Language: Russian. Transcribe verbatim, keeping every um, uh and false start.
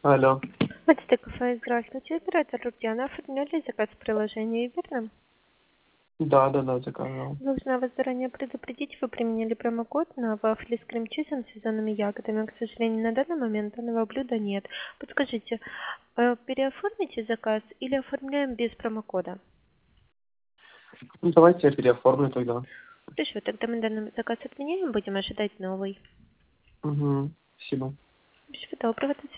Алло. Мастер кафе, здравствуйте. Оператор Рутяна. Оформляли заказ в приложении, верно? Да, да, да, заказывал. Должна вас заранее предупредить, вы применили промокод на вафли с крем-чизом с сезонными ягодами. К сожалению, на данный момент данного блюда нет. Подскажите, э, переоформите заказ или оформляем без промокода? Ну, давайте я переоформлю тогда. Хорошо, тогда мы данный заказ отменяем, будем ожидать новый. Угу. Спасибо. Всего доброго. До